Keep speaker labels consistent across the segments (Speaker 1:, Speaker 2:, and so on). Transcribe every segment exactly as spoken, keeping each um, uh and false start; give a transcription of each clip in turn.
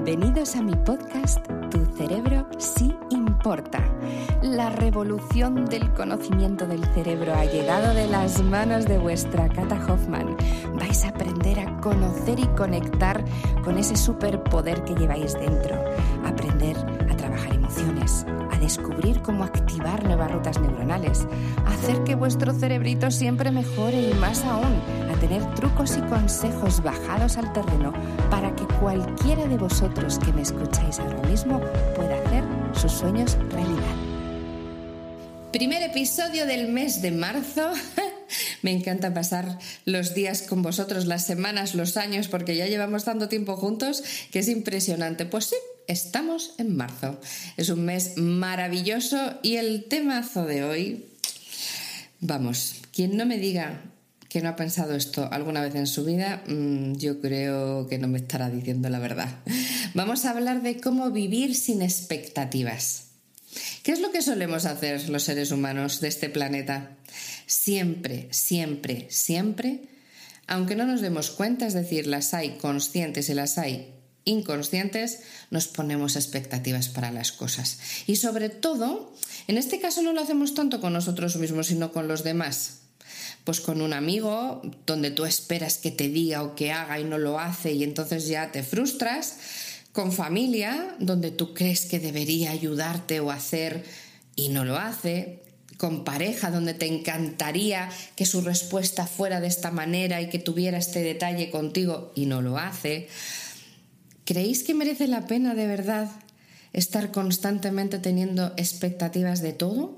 Speaker 1: Bienvenidos a mi podcast Tu cerebro sí importa. La revolución del conocimiento del cerebro ha llegado de las manos de vuestra Cata Hoffman. Vais a aprender a conocer y conectar con ese superpoder que lleváis dentro. Aprender a trabajar emociones, a descubrir cómo activar nuevas rutas neuronales, a hacer que vuestro cerebrito siempre mejore y más aún, a tener trucos y consejos bajados al terreno para que cualquiera de vosotros que me escucháis ahora mismo pueda hacer sus sueños realidad. Primer episodio del mes de marzo. Me encanta pasar los días con vosotros, las semanas, los años, porque ya llevamos tanto tiempo juntos que es impresionante. Pues sí, estamos en marzo. Es un mes maravilloso y el temazo de hoy, vamos, quien no me diga que no ha pensado esto alguna vez en su vida, yo creo que no me estará diciendo la verdad. Vamos a hablar de cómo vivir sin expectativas. ¿Qué es lo que solemos hacer los seres humanos de este planeta? Siempre, siempre, siempre, aunque no nos demos cuenta, es decir, las hay conscientes y las hay inconscientes, nos ponemos expectativas para las cosas. Y sobre todo, en este caso no lo hacemos tanto con nosotros mismos, sino con los demás. Pues con un amigo, donde tú esperas que te diga o que haga y no lo hace y entonces ya te frustras. Con familia, donde tú crees que debería ayudarte o hacer y no lo hace. Con pareja, donde te encantaría que su respuesta fuera de esta manera y que tuviera este detalle contigo y no lo hace. ¿Creéis que merece la pena de verdad estar constantemente teniendo expectativas de todo?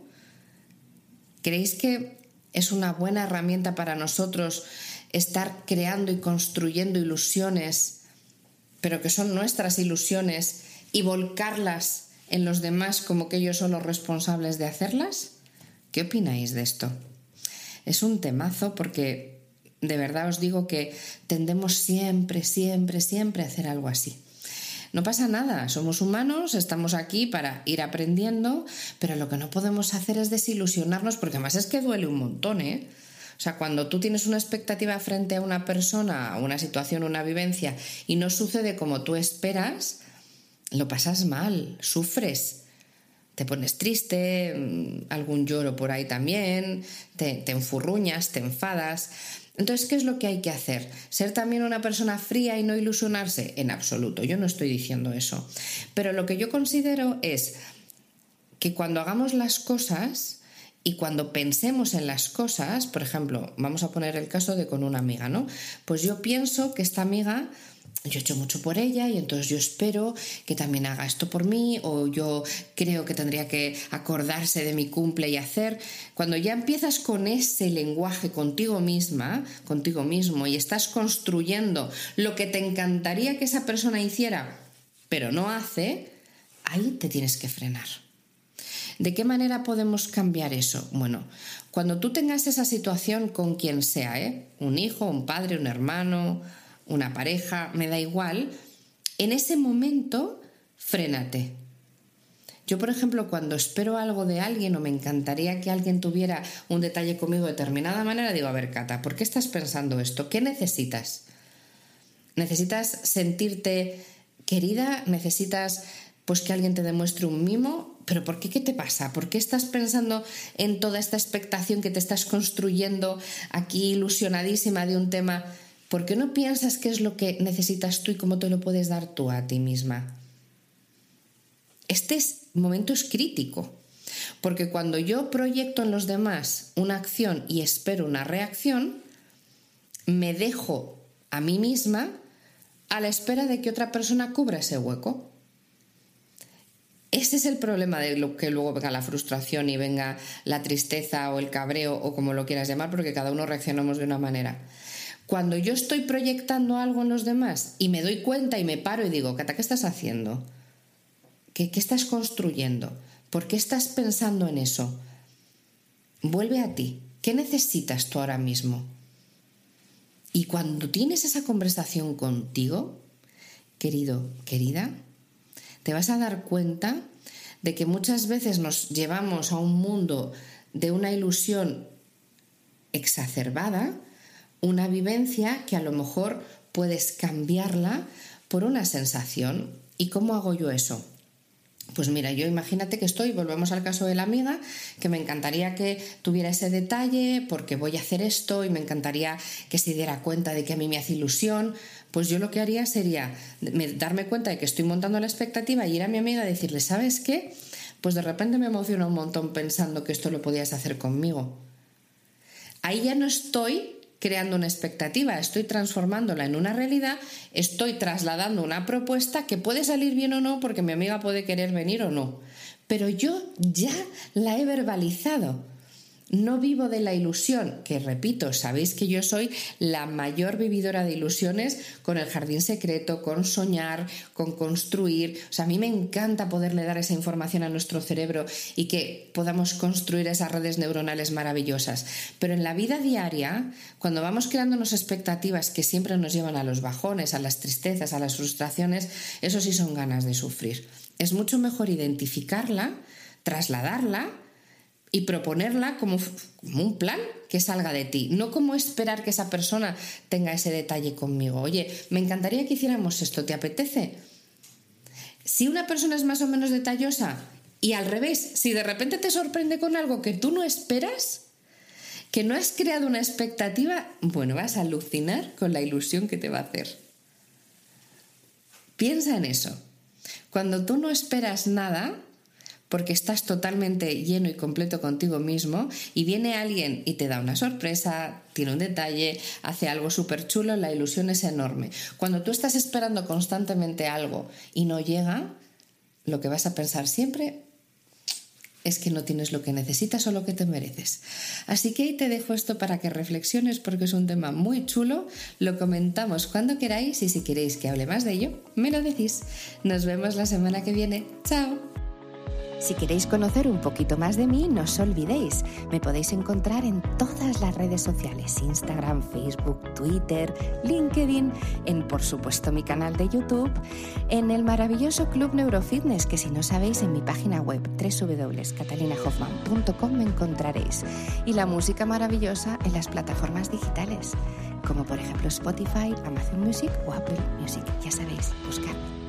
Speaker 1: ¿Creéis que es una buena herramienta para nosotros estar creando y construyendo ilusiones, pero que son nuestras ilusiones, y volcarlas en los demás como que ellos son los responsables de hacerlas? ¿Qué opináis de esto? Es un temazo porque de verdad os digo que tendemos siempre, siempre, siempre a hacer algo así. No pasa nada, somos humanos, estamos aquí para ir aprendiendo, pero lo que no podemos hacer es desilusionarnos, porque además es que duele un montón, ¿eh? O sea, cuando tú tienes una expectativa frente a una persona, a una situación, una vivencia, y no sucede como tú esperas, lo pasas mal, sufres. Te pones triste, algún lloro por ahí también, te, te enfurruñas, te enfadas. Entonces, ¿qué es lo que hay que hacer? ¿Ser también una persona fría y no ilusionarse? En absoluto, yo no estoy diciendo eso. Pero lo que yo considero es que cuando hagamos las cosas y cuando pensemos en las cosas, por ejemplo, vamos a poner el caso de con una amiga, ¿no? Pues yo pienso que esta amiga, yo he hecho mucho por ella y entonces yo espero que también haga esto por mí, o yo creo que tendría que acordarse de mi cumple y hacer. Cuando ya empiezas con ese lenguaje contigo misma, contigo mismo, y estás construyendo lo que te encantaría que esa persona hiciera, pero no hace, ahí te tienes que frenar. ¿De qué manera podemos cambiar eso? Bueno, cuando tú tengas esa situación con quien sea, ¿eh? Un hijo, un padre, un hermano, una pareja, me da igual, en ese momento frénate. Yo, por ejemplo, cuando espero algo de alguien o me encantaría que alguien tuviera un detalle conmigo de determinada manera, digo, a ver, Cata, ¿por qué estás pensando esto? ¿Qué necesitas? ¿Necesitas sentirte querida? ¿Necesitas pues que alguien te demuestre un mimo? ¿Pero por qué? ¿Qué te pasa? ¿Por qué estás pensando en toda esta expectación que te estás construyendo aquí ilusionadísima de un tema? ¿Por qué no piensas qué es lo que necesitas tú y cómo te lo puedes dar tú a ti misma? Este momento es crítico, porque cuando yo proyecto en los demás una acción y espero una reacción, me dejo a mí misma a la espera de que otra persona cubra ese hueco. Este es el problema de lo que luego venga la frustración y venga la tristeza o el cabreo o como lo quieras llamar, porque cada uno reaccionamos de una manera. Cuando yo estoy proyectando algo en los demás y me doy cuenta y me paro y digo, Cata, ¿qué estás haciendo? ¿Qué, qué estás construyendo? ¿Por qué estás pensando en eso? Vuelve a ti. ¿Qué necesitas tú ahora mismo? Y cuando tienes esa conversación contigo, querido, querida, te vas a dar cuenta de que muchas veces nos llevamos a un mundo de una ilusión exacerbada, una vivencia que a lo mejor puedes cambiarla por una sensación.
Speaker 2: ¿Y cómo hago yo eso? Pues mira, yo imagínate que estoy, volvemos al caso de la amiga, que me encantaría que tuviera ese detalle porque voy a hacer esto y me encantaría que se diera cuenta de que a mí me hace ilusión. Pues yo lo que haría sería darme cuenta de que estoy montando la expectativa y ir a mi amiga y decirle, ¿sabes qué? Pues de repente me emociona un montón pensando que esto lo podías hacer conmigo. Ahí ya no estoy creando una expectativa, estoy transformándola en una realidad, estoy trasladando una propuesta que puede salir bien o no porque mi amiga puede querer venir o no, pero yo ya la he verbalizado. No vivo de la ilusión, que repito, sabéis que yo soy la mayor vividora de ilusiones con el jardín secreto, con soñar, con construir. O sea, a mí me encanta poderle dar esa información a nuestro cerebro y que podamos construir esas redes neuronales maravillosas. Pero en la vida diaria, cuando vamos creándonos expectativas que siempre nos llevan a los bajones, a las tristezas, a las frustraciones, eso sí son ganas de sufrir. Es mucho mejor identificarla, trasladarla y proponerla como, como un plan que salga de ti, no como esperar que esa persona tenga ese detalle conmigo. Oye, me encantaría que hiciéramos esto, ¿te apetece? Si una persona es más o menos detallosa y al revés, si de repente te sorprende con algo que tú no esperas, que no has creado una expectativa, bueno, vas a alucinar con la ilusión que te va a hacer. Piensa en eso. Cuando tú no esperas nada, porque estás totalmente lleno y completo contigo mismo y viene alguien y te da una sorpresa, tiene un detalle, hace algo súper chulo, la ilusión es enorme. Cuando tú estás esperando constantemente algo y no llega, lo que vas a pensar siempre es que no tienes lo que necesitas o lo que te mereces. Así que ahí te dejo esto para que reflexiones porque es un tema muy chulo, lo comentamos cuando queráis y si queréis que hable más de ello, me lo decís. Nos vemos la semana que viene. ¡Chao!
Speaker 1: Si queréis conocer un poquito más de mí, no os olvidéis, me podéis encontrar en todas las redes sociales, Instagram, Facebook, Twitter, LinkedIn, en por supuesto mi canal de YouTube, en el maravilloso Club Neurofitness, que si no sabéis en mi página web doble u doble u doble u punto catalina hoffman punto com me encontraréis, y la música maravillosa en las plataformas digitales, como por ejemplo Spotify, Amazon Music o Apple Music, ya sabéis, buscadme.